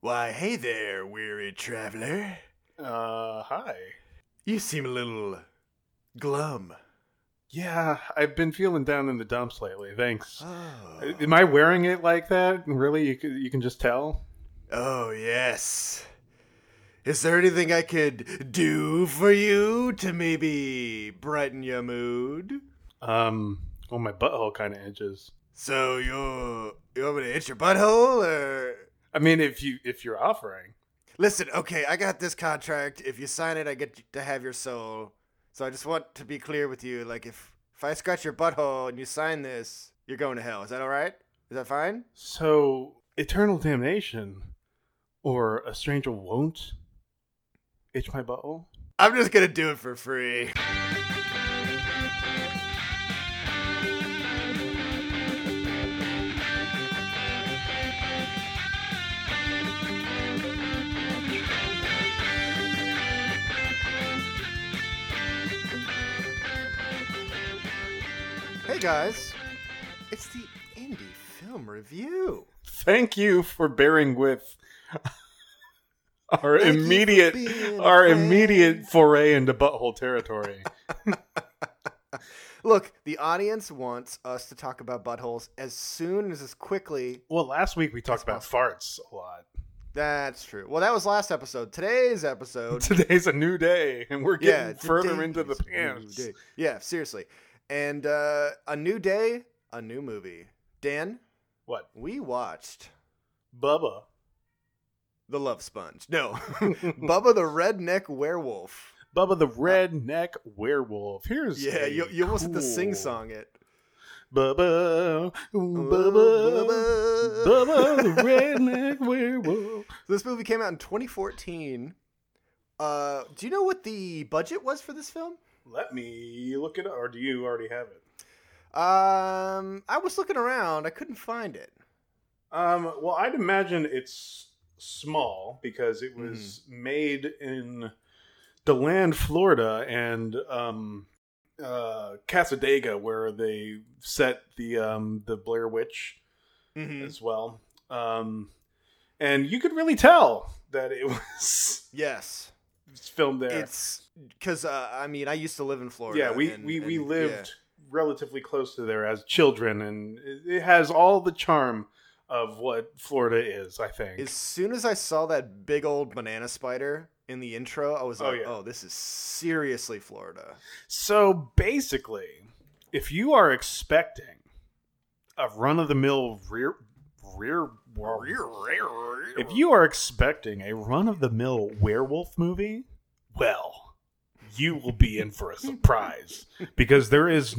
Why, hey there, weary traveler. Hi. You seem a little glum. Yeah, I've been feeling down in the dumps lately. Thanks. Oh. Am I wearing it like that? Really? You can just tell? Oh, yes. Is there anything I could do for you to maybe brighten your mood? Well, my butthole kind of itches. So you want me to itch your butthole, or? I mean, if you're offering. Listen, okay, I got this contract. If you sign it, I get to have your soul. So I just want to be clear with you. Like, if I scratch your butthole and you sign this, you're going to hell. Is that all right? Is that fine? So, eternal damnation, or a stranger won't itch my butthole? I'm just going to do it for free. Hey guys, it's the Indie Film Review. Thank you for bearing with our Thank you for being a immediate foray into butthole territory. Look, the audience wants us to talk about buttholes as quickly. Well, last week we talked about farts a lot. That's true. Well, that was last episode. Today's episode. Today's a new day, and we're getting further today's into the a new pants. day. Yeah, seriously. And a new day, a new movie. Dan, What? we watched Bubba. The Love Sponge. No, Bubba the Redneck Werewolf. Bubba the Redneck Werewolf. Here's you almost had to sing song it. Bubba, Bubba, Bubba. Bubba the Redneck Werewolf. This movie came out in 2014. Do you know what the budget was for this film? Let me look it up, or do you already have it? I was looking around. I couldn't find it. Well, I'd imagine it's small because it was made in DeLand, Florida, and Casadega, where they set the Blair Witch as well. And you could really tell that it was Yes. filmed there. It's because I used to live in Florida. Yeah, we lived relatively close to there as children, and it has all the charm of what Florida is, I think. As soon as I saw that big old banana spider in the intro, I was like, oh, this is seriously Florida. So basically, if you are expecting a run-of-the-mill if you are expecting a run-of-the-mill werewolf movie, well, you will be in for a surprise, because there is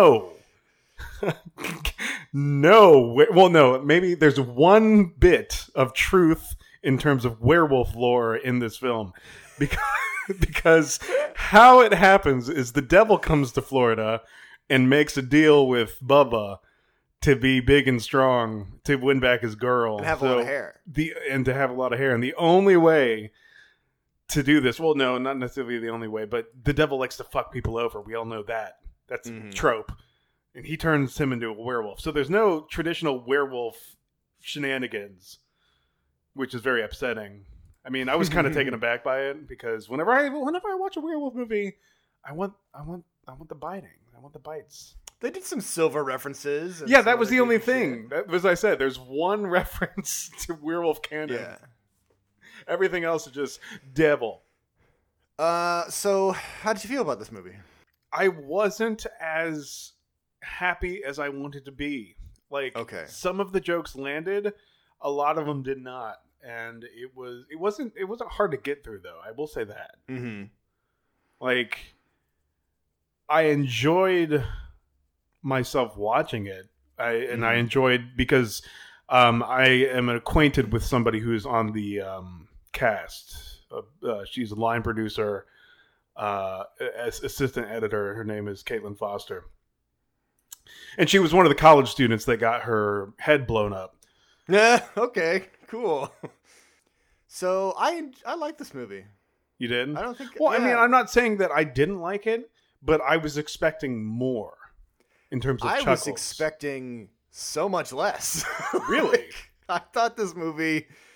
maybe there's one bit of truth in terms of werewolf lore in this film, because how it happens is the devil comes to Florida and makes a deal with Bubba to be big and strong, to win back his girl. And have a lot of hair. And to have a lot of hair. And the only way to do this, well, no, not necessarily the only way, but the devil likes to fuck people over. We all know that. That's trope. And he turns him into a werewolf. So there's no traditional werewolf shenanigans, which is very upsetting. I mean, I was kind of taken aback by it, because whenever I watch a werewolf movie, I want the biting. I want the bites. They did some silver references. Yeah, that was the only thing. That was, I said, there's one reference to werewolf canon. Yeah. Everything else is just devil. So how did you feel about this movie? I wasn't as happy as I wanted to be. Like, some of the jokes landed, a lot of them did not, and it wasn't hard to get through, though. I will say that. Mm-hmm. Like, I enjoyed myself watching it. I enjoyed, because I am acquainted with somebody who's on the cast. She's a line producer, assistant editor. Her name is Caitlin Foster, and she was one of the college students that got her head blown up. Yeah. Okay. Cool. So I like this movie. You didn't? I don't think. Well, I mean, I'm not saying that I didn't like it, but I was expecting more in terms of chuckles. I was expecting so much less. Really? I thought this movie,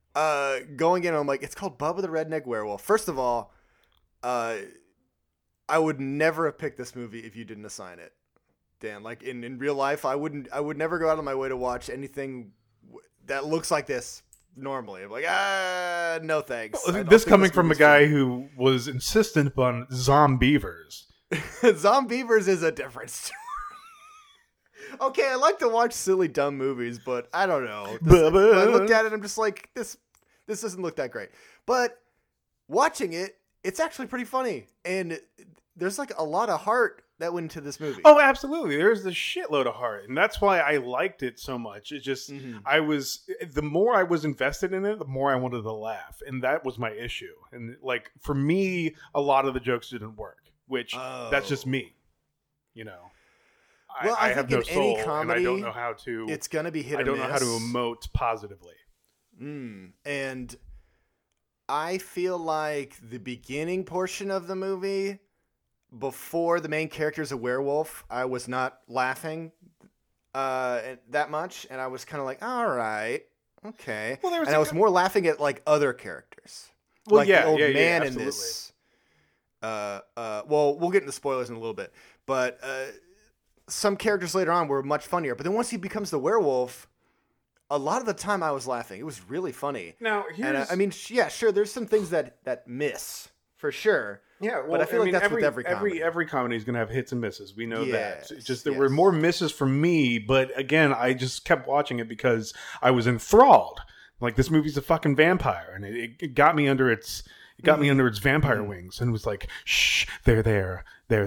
going in, I'm like, it's called Bubba the Redneck Werewolf. First of all, I would never have picked this movie if you didn't assign it, Dan. Like in real life, I would never go out of my way to watch anything that looks like this normally. I'm like, no thanks. This coming from a guy who was insistent upon Zombievers. Zombievers is a different story. Okay, I like to watch silly, dumb movies, but I don't know. When I looked at it, I'm just like, this doesn't look that great. But watching it, it's actually pretty funny. And there's like a lot of heart that went into this movie. Oh, absolutely. There's a shitload of heart. And that's why I liked it so much. It just, the more I was invested in it, the more I wanted to laugh. And that was my issue. And like, for me, a lot of the jokes didn't work, which that's just me, you know. Well, I have think no in soul, any comedy, and I don't know how to. It's gonna be hit or miss. I don't know how to emote positively. And I feel like the beginning portion of the movie, before the main character's a werewolf, I was not laughing that much, and I was kind of like, all right, okay. Well, I was more laughing at like other characters, like the old man in this. Well, we'll get into spoilers in a little bit, but. Some characters later on were much funnier, but then once he becomes the werewolf, a lot of the time I was laughing. It was really funny. Now, I mean, yeah, sure. There's some things that miss for sure. Yeah, well, but I feel like that's with every comedy. Every comedy is going to have hits and misses. We know that. It's just there were more misses for me, but again, I just kept watching it because I was enthralled. Like, this movie's a fucking vampire, and it got me under its vampire wings, and was like, shh, they're there.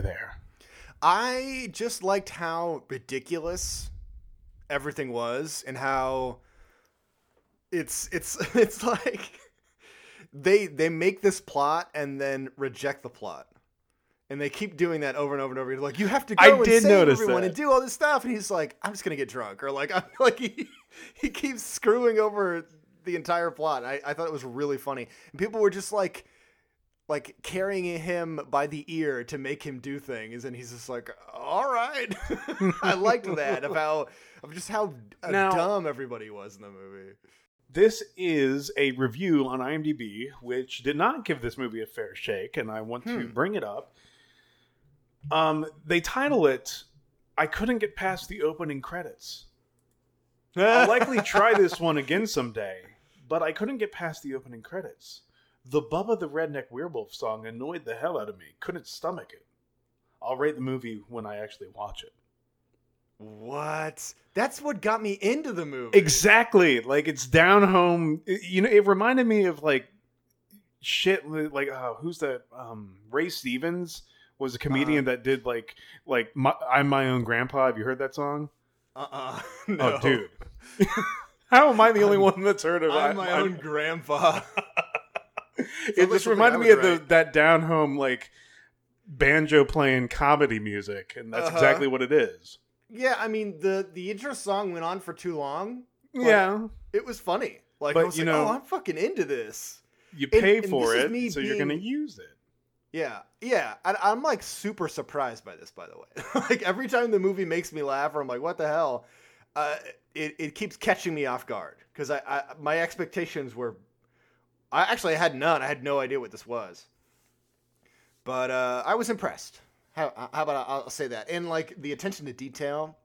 I just liked how ridiculous everything was, and how it's like they make this plot and then reject the plot, and they keep doing that over and over and over. Like, you have to go and save everyone and do all this stuff, and he's like, I'm just gonna get drunk, or like I'm like he keeps screwing over the entire plot. I thought it was really funny, and people were just like carrying him by the ear to make him do things, and he's just like, all right. I liked that of how dumb everybody was in the movie. This is a review on IMDb, which did not give this movie a fair shake, and I want to bring it up. They title it, I Couldn't Get Past the Opening Credits. I'll likely try this one again someday, but I couldn't get past the opening credits. The Bubba the Redneck Werewolf song annoyed the hell out of me. Couldn't stomach it. I'll rate the movie when I actually watch it. What? That's what got me into the movie. Exactly. Like, it's down home. You know, it reminded me of like shit. Like, who's that? Ray Stevens was a comedian that did like I'm My Own Grandpa. Have you heard that song? No. Oh, dude. How am I the only one that's heard of it? I'm My Own Grandpa. It just reminded me of that down home like banjo playing comedy music, and that's exactly what it is. Yeah, I mean the intro song went on for too long. Yeah, it was funny. Like, but I was like, oh, I'm fucking into this. You pay for it, so you're gonna use it. Yeah. I'm like super surprised by this, by the way. Like, every time the movie makes me laugh, or I'm like, what the hell? It keeps catching me off guard, because my expectations were. I had none. I had no idea what this was. But I was impressed. How about I'll say that. And like the attention to detail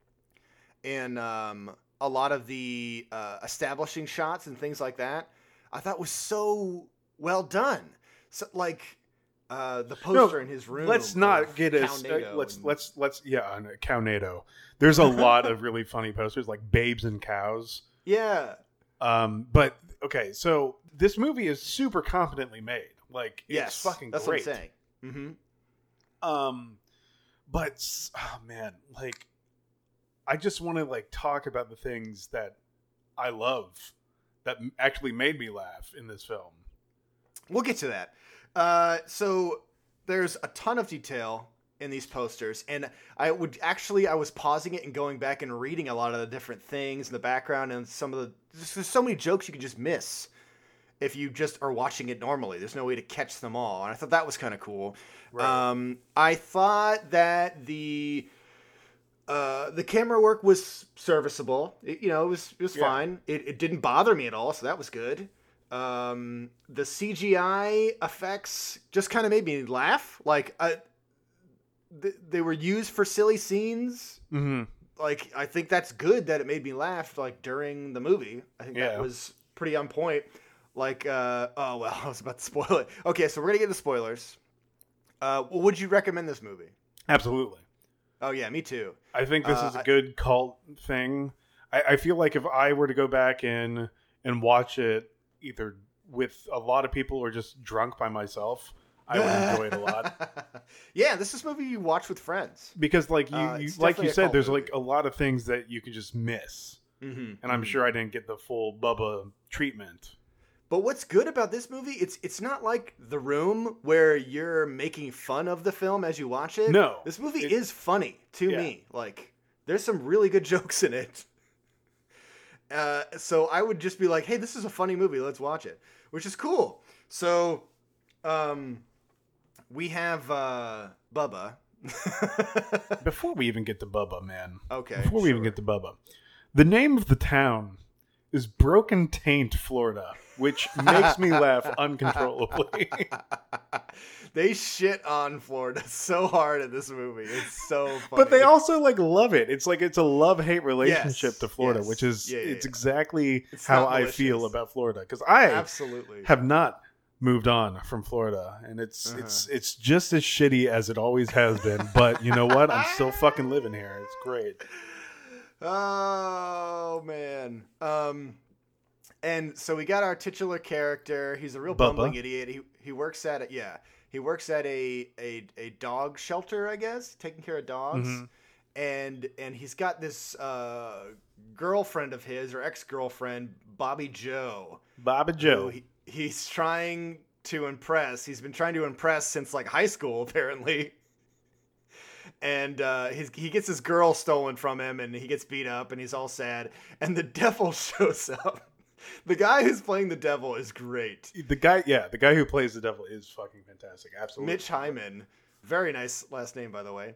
and a lot of the establishing shots and things like that, I thought was so well done. So like the poster in his room. Let's not get as let's on Cownado. There's a lot of really funny posters like Babes and Cows. Yeah. But okay, so this movie is super competently made. Like, it's fucking that's great. What I'm saying. Mm-hmm. But oh man, like, I just want to like talk about the things that I love that actually made me laugh in this film. We'll get to that. So there's a ton of detail in these posters, and I was pausing it and going back and reading a lot of the different things in the background, and there's so many jokes you can just miss if you just are watching it normally. There's no way to catch them all, and I thought that was kind of cool. Right. I thought that the The camera work was serviceable. It was fine. It didn't bother me at all, so that was good. The CGI effects just kind of made me laugh. Like, they were used for silly scenes. Mm-hmm. Like, I think that's good that it made me laugh, like, during the movie. I think that was pretty on point. Like, I was about to spoil it. Okay, so we're gonna get the spoilers. Would you recommend this movie? Absolutely. Oh, yeah, me too. I think this is a good cult thing. I feel like if I were to go back in and watch it either with a lot of people or just drunk by myself, I would enjoy it a lot. Yeah, this is a movie you watch with friends. Because like you said, there's movie. like a lot of things that you can just miss. Mm-hmm. And I'm sure I didn't get the full Bubba treatment. But what's good about this movie, it's not like The Room where you're making fun of the film as you watch it. No. This movie is funny to me. Like, there's some really good jokes in it. So I would just be like, hey, this is a funny movie. Let's watch it. Which is cool. So, we have Bubba. Before we even get to Bubba, man. Okay. Before we even get to Bubba. The name of the town is Broken Taint, Florida, which makes me laugh uncontrollably. They shit on Florida so hard in this movie. It's so funny. But they also like love it. It's like it's a love-hate relationship to Florida, which is exactly how I feel about Florida, because I absolutely have not moved on from Florida, and it's just as shitty as it always has been. But you know what? I'm still fucking living here. It's great. Oh man. And so we got our titular character. He's a real Bubba. bumbling idiot. He works at a dog shelter, I guess, taking care of dogs. Mm-hmm. And he's got this girlfriend of his, or ex-girlfriend, Bobby Joe. Bobby Joe. He's trying to impress. He's been trying to impress since like high school, apparently. And he gets his girl stolen from him, and he gets beat up, and he's all sad. And the devil shows up. The guy who's playing the devil is great. The guy who plays the devil is fucking fantastic. Absolutely. Mitch Hyman. Very nice last name, by the way.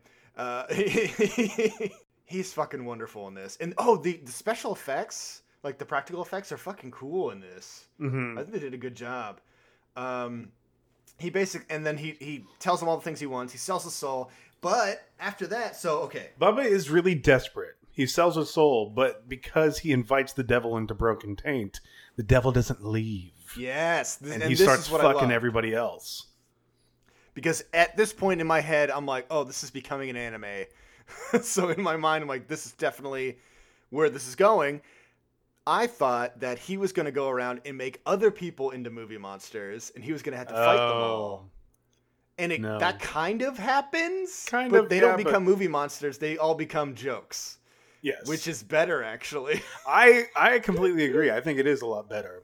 He's fucking wonderful in this. And the special effects, like the practical effects, are fucking cool in this. Mm-hmm. I think they did a good job. He tells him all the things he wants. He sells his soul. But after that, Bubba is really desperate. He sells his soul, but because he invites the devil into Broken Taint, the devil doesn't leave. Yes. And he starts fucking everybody else. Because at this point in my head, I'm like, oh, this is becoming an anime. So in my mind, I'm like, this is definitely where this is going. I thought that he was going to go around and make other people into movie monsters, and he was going to have to fight them all. And that kind of happens, but they don't become movie monsters. They all become jokes. Yes. Which is better, actually. I completely agree. I think it is a lot better.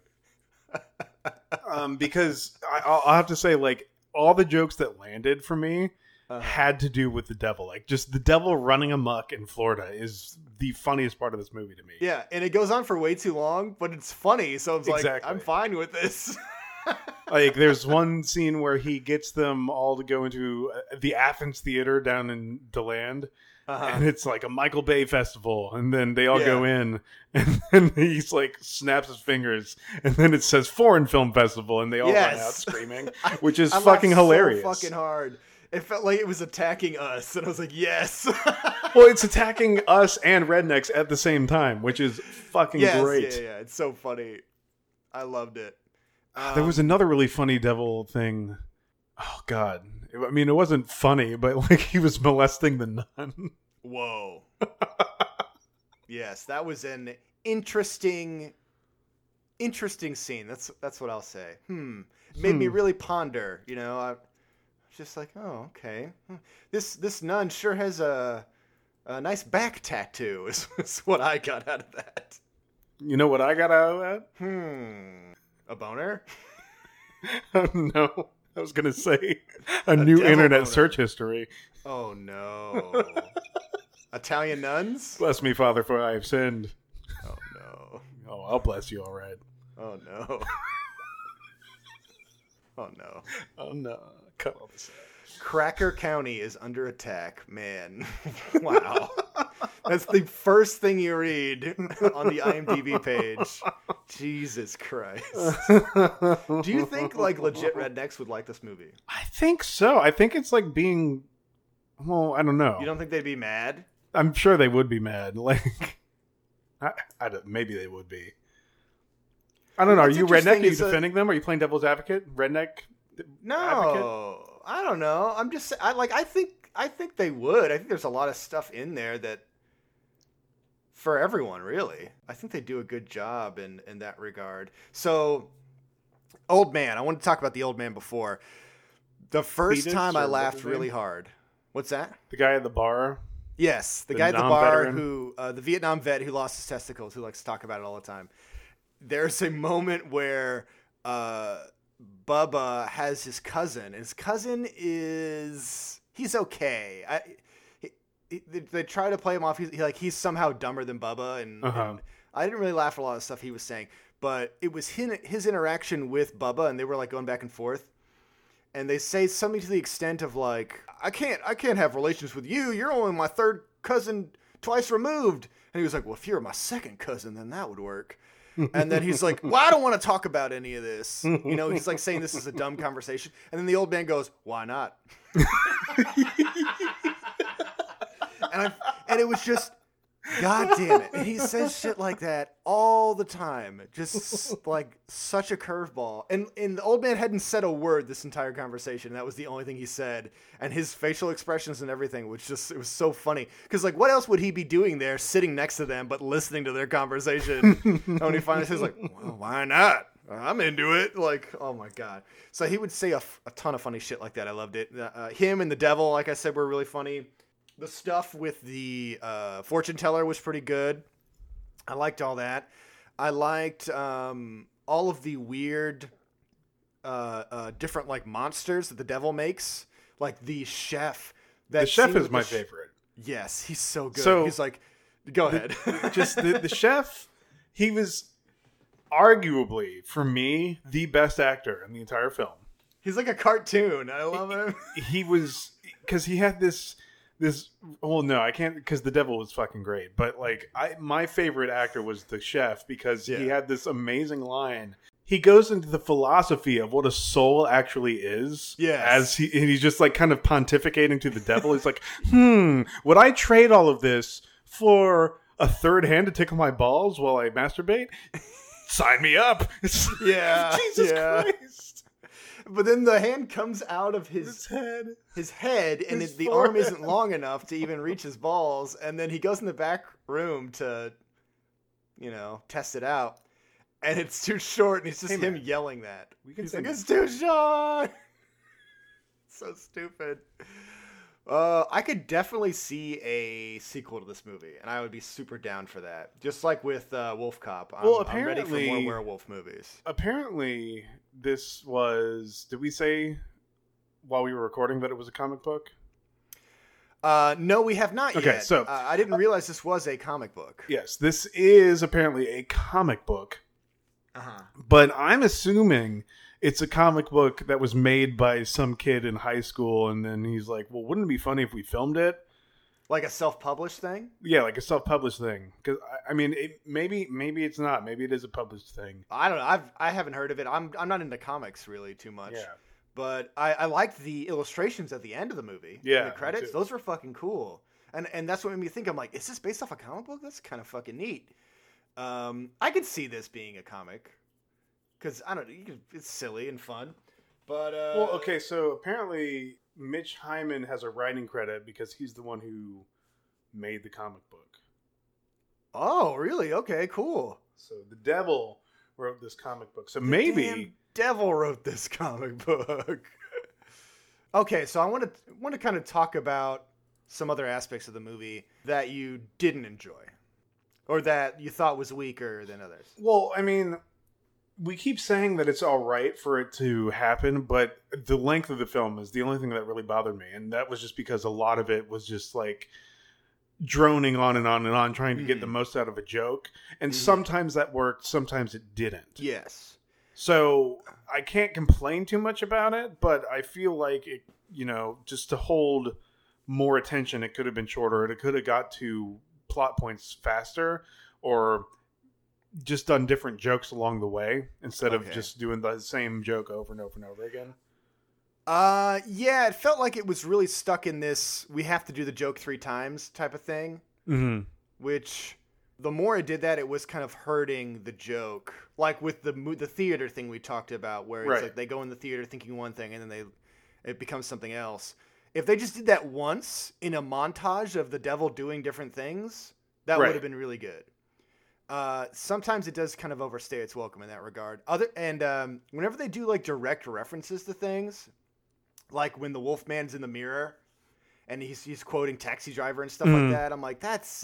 Because I'll have to say, like, all the jokes that landed for me had to do with the devil. Like, just the devil running amok in Florida is the funniest part of this movie to me. Yeah, and it goes on for way too long, but it's funny, so it's exactly. like, I'm fine with this. Like, there's one scene where he gets them all to go into the Athens Theater down in DeLand. And it's like a Michael Bay festival, and then they all go in, and then he's like snaps his fingers, and then it says Foreign Film Festival, and they all run out screaming, which is fucking hilarious. So fucking hard. It felt like it was attacking us, and I was like, yes. Well, it's attacking us and rednecks at the same time, which is fucking great. Yeah, it's so funny. I loved it. There was another really funny devil thing. Oh God. I mean, it wasn't funny, but like he was molesting the nun. Whoa. Yes, that was an interesting scene. That's what I'll say. Made me really ponder. You know, I was just like, oh, okay. This nun sure has a nice back tattoo. Is what I got out of that. You know what I got out of that? A boner? No. I was going to say a new internet search history. Oh, no. Italian nuns? Bless me, Father, for I have sinned. Oh, no. Oh, I'll bless you, all right. Oh, no. Oh, no. Oh, no. Cut all this out. Cracker County is under attack, man. Wow. That's the first thing you read on the IMDb page. Jesus Christ. Do you think like legit rednecks would like this movie? I think so. I think it's like being, well, I don't know. You don't think they'd be mad? I'm sure they would be mad. Like, I don't, maybe they would be. I don't know. Are you redneck? Are you defending them? Are you playing devil's advocate? Redneck? No, advocate? I don't know. I'm just I think they would. I think there's a lot of stuff in there that for everyone, really. I think they do a good job in that regard. So, Old Man. I wanted to talk about the Old Man before. The first time I laughed really hard. What's that? The guy at the bar? Yes, the guy at the bar who, the Vietnam vet who lost his testicles, who likes to talk about it all the time. There's a moment where Bubba has his cousin. His cousin he's okay. They try to play him off. He's somehow dumber than Bubba, and I didn't really laugh at a lot of stuff he was saying. But it was his interaction with Bubba, and they were like going back and forth. And they say something to the extent of like, I can't have relations with you. You're only my third cousin twice removed. And he was like, well, if you're my second cousin, then that would work. And then he's like, well, I don't want to talk about any of this. You know, he's like saying this is a dumb conversation. And then the old man goes, why not? And it was just, God damn it. And he says shit like that all the time. Just like such a curveball. And the old man hadn't said a word this entire conversation. That was the only thing he said. And his facial expressions and everything was just, it was so funny. Because like, what else would he be doing there sitting next to them but listening to their conversation? And when he finally says like, well, why not? I'm into it. Like, oh my God. So he would say a ton of funny shit like that. I loved it. Him and the devil, like I said, were really funny. The stuff with the fortune teller was pretty good. I liked all that. I liked all of the weird, different like monsters that the devil makes. Like the chef. The chef is my favorite. Yes, he's so good. So he's like, go ahead. Just the chef, he was arguably, for me, the best actor in the entire film. He's like a cartoon. I love him. He was, because he had this, well, no, I can't, because the devil was fucking great. But like, my favorite actor was the chef, because he had this amazing line. He goes into the philosophy of what a soul actually is. Yes. And he's just like kind of pontificating to the devil. He's like, would I trade all of this for a third hand to tickle my balls while I masturbate? Sign me up. Yeah. Jesus Christ. But then the hand comes out of his head, and the arm isn't long enough to even reach his balls. And then he goes in the back room to, test it out. And it's too short, and it's just him yelling that. He's like, it's too short! So stupid. I could definitely see a sequel to this movie, and I would be super down for that. Just like with Wolf Cop. I'm ready for more werewolf movies. Apparently, this was... Did we say while we were recording that it was a comic book? No, we have not yet. So I didn't realize this was a comic book. Yes, this is apparently a comic book. But I'm assuming it's a comic book that was made by some kid in high school, and then he's like, well, wouldn't it be funny if we filmed it? Like a self-published thing? Yeah, like a self-published thing. Because, I mean, maybe it's not. Maybe it is a published thing. I don't know. I haven't heard of it. I'm not into comics really too much. Yeah. But I liked the illustrations at the end of the movie. Yeah. The credits. Those were fucking cool. And that's what made me think, I'm like, is this based off a comic book? That's kind of fucking neat. I could see this being a comic. Because, I don't know, it's silly and fun. But, well, okay, so apparently Mitch Hyman has a writing credit because he's the one who made the comic book. Oh, really? Okay, cool. So the devil wrote this comic book. So maybe... Damn devil wrote this comic book. Okay, so I want to kind of talk about some other aspects of the movie that you didn't enjoy. Or that you thought was weaker than others. Well, I mean... We keep saying that it's all right for it to happen, but the length of the film is the only thing that really bothered me. And that was just because a lot of it was just like droning on and on and on, trying to get the most out of a joke. And sometimes that worked, sometimes it didn't. Yes. So I can't complain too much about it, but I feel like it, just to hold more attention, it could have been shorter. It could have got to plot points faster, or just done different jokes along the way instead of just doing the same joke over and over and over again. Yeah, it felt like it was really stuck in this we have to do the joke 3 times type of thing. Mm-hmm. Which, the more it did that, it was kind of hurting the joke. Like with the theater thing we talked about, where it's like they go in the theater thinking one thing and then it becomes something else. If they just did that once in a montage of the devil doing different things, that would have been really good. Sometimes it does kind of overstay its welcome in that regard. Whenever they do like direct references to things, like when the Wolfman's in the mirror and he's quoting Taxi Driver and stuff like that, I'm like, let's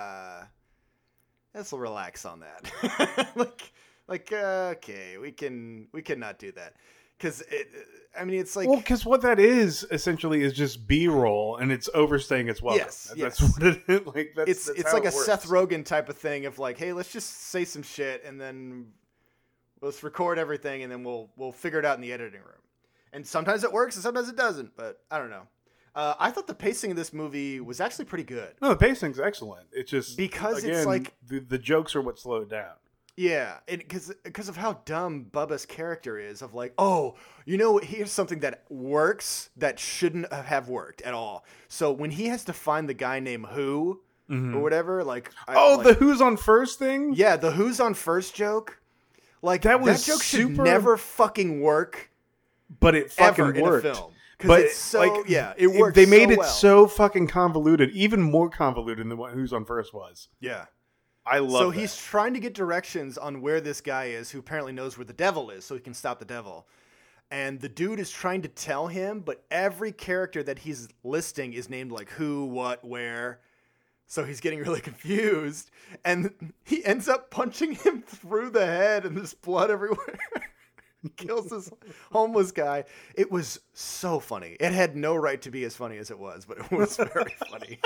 relax on that. Okay, we cannot do that. Because it's like... Well, because what that is, essentially, is just B-roll, and it's overstaying its welcome. Yes. That's what it is. Like, it's like a Seth Rogen type of thing of like, hey, let's just say some shit, and then let's record everything, and then we'll figure it out in the editing room. And sometimes it works, and sometimes it doesn't, but I don't know. I thought the pacing of this movie was actually pretty good. No, the pacing's excellent. It's just... Because again, it's like... The jokes are what slowed down. Yeah, because of how dumb Bubba's character is, of like, oh, here's something that works that shouldn't have worked at all. So when he has to find the guy named Who or whatever, like... the Who's on First thing? Yeah, the Who's on First joke. Like, that joke should never fucking work. But it fucking worked. In a film. But it's so, it worked. They made it so fucking convoluted, even more convoluted than what Who's on First was. Yeah. I love So that. he's trying to get directions on where this guy is, who apparently knows where the devil is, so he can stop the devil. And the dude is trying to tell him, but every character that he's listing is named like who, what, where. So he's getting really confused. And he ends up punching him through the head, and there's blood everywhere. He kills this homeless guy. It was so funny. It had no right to be as funny as it was, but it was very funny.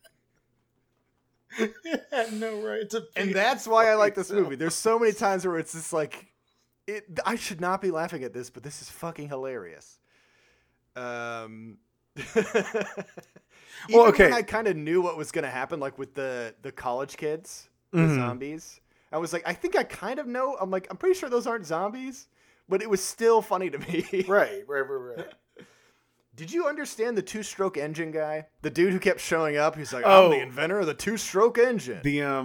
It had no right to be. And that's why I like this movie. There's so many times where it's just like, I should not be laughing at this, but this is fucking hilarious. When I kind of knew what was going to happen, like with the college kids, the zombies, I was like, I think I kind of know. I'm like, I'm pretty sure those aren't zombies, but it was still funny to me. Right. Did you understand the 2-stroke engine guy? The dude who kept showing up, he's like, I'm the inventor of the 2-stroke engine.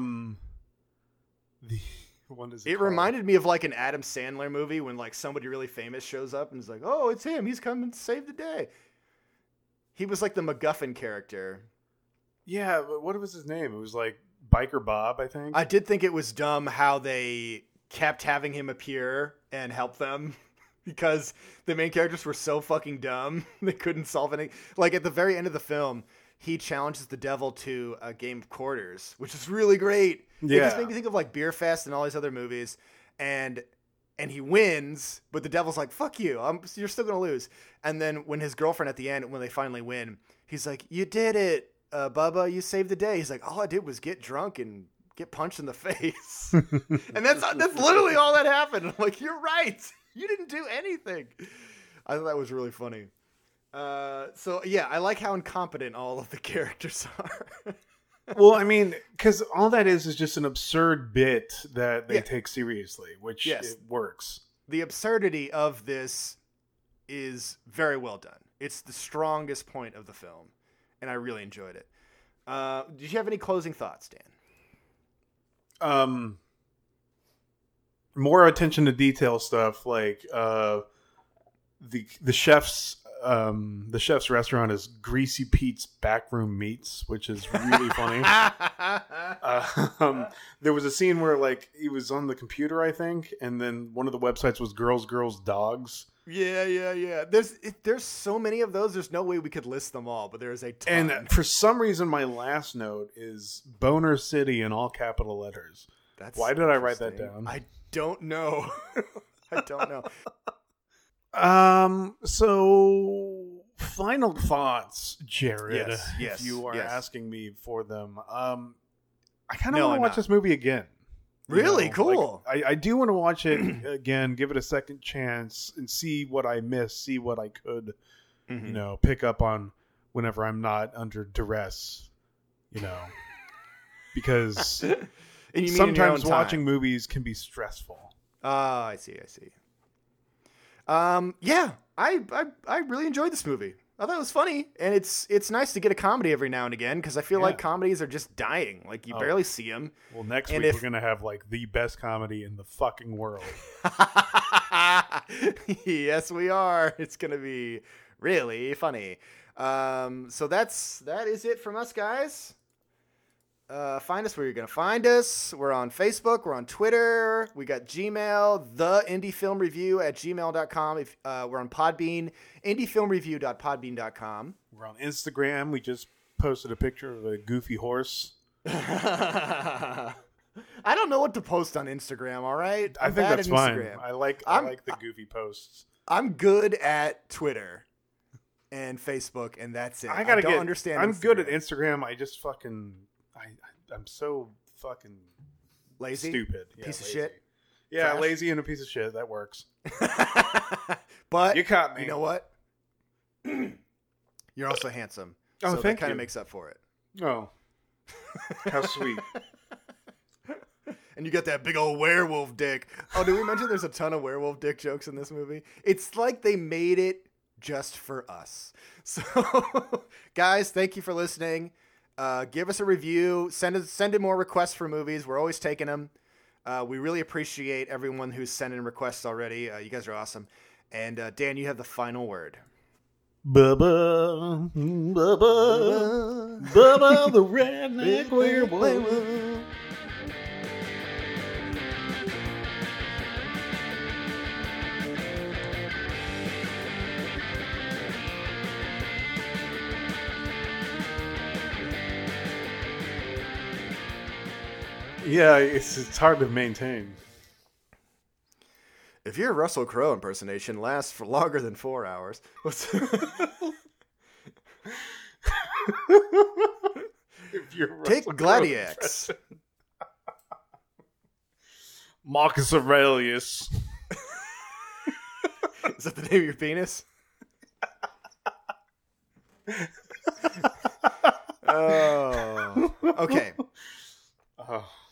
What is it called? reminded me of like an Adam Sandler movie when like somebody really famous shows up and is like, oh, it's him. He's coming to save the day. He was like the MacGuffin character. Yeah, but what was his name? It was like Biker Bob, I think. I did think it was dumb how they kept having him appear and help them. Because the main characters were so fucking dumb. They couldn't solve anything. Like, at the very end of the film, he challenges the devil to a game of quarters, which is really great. Yeah. It just made me think of, like, Beer Fest and all these other movies. And he wins, but the devil's like, fuck you. You're still going to lose. And then when his girlfriend at the end, when they finally win, he's like, you did it, Bubba. You saved the day. He's like, all I did was get drunk and get punched in the face. And that's literally all that happened. I'm like, you're right. You didn't do anything. I thought that was really funny. So, yeah, I like how incompetent all of the characters are. Well, I mean, because all that is just an absurd bit that they take seriously, which it works. The absurdity of this is very well done. It's the strongest point of the film, and I really enjoyed it. Did you have any closing thoughts, Dan? More attention to detail stuff, like the chef's restaurant is Greasy Pete's Backroom Meats, which is really funny. There was a scene where like he was on the computer, I think, and then one of the websites was Girls Dogs. Yeah. There's so many of those. There's no way we could list them all, but there's a ton. And for some reason, my last note is Boner City in all capital letters. Why did I write that down? I don't know. So final thoughts, Jared. Yes. If you are asking me for them, I kind of want to watch this movie again. Really? Cool. Like, I do want to watch it again, give it a second chance, and see what I missed, see what I could, pick up on whenever I'm not under duress. because And you mean in your sometimes own watching time. movies can be stressful. Oh, I see. Yeah, I really enjoyed this movie. I thought it was funny, and it's nice to get a comedy every now and again because I feel like comedies are just dying. Like you barely see them. Well, next week we're gonna have like the best comedy in the fucking world. Yes, we are. It's gonna be really funny. So that is it from us, guys. Find us where you're going to find us. We're on Facebook. We're on Twitter. We got Gmail, theindiefilmreview@gmail.com. We're on Podbean, indiefilmreview.podbean.com. We're on Instagram. We just posted a picture of a goofy horse. I don't know what to post on Instagram, all right? I think that's fine. I like the goofy posts. I'm good at Twitter and Facebook, and that's it. I don't understand I'm Instagram. good at Instagram. I just fucking... I'm so fucking lazy, stupid, piece of shit. Yeah, Trash. Lazy and a piece of shit. That works. But you caught me. You know what? You're also handsome. Oh, so thank that kind you. of makes up for it. Oh, how sweet. And you got that big old werewolf dick. Oh, did we mention there's a ton of werewolf dick jokes in this movie? It's like they made it just for us. So, guys, thank you for listening. Give us a review. Send in more requests for movies. We're always taking them. We really appreciate everyone who's sending requests already. You guys are awesome. And Dan, you have the final word. Bubba, the redneck werewolf. Yeah, it's hard to maintain. If your Russell Crowe impersonation lasts for longer than 4 hours, take Gladiax. Marcus Aurelius. Is that the name of your penis? Oh. Okay. Oh.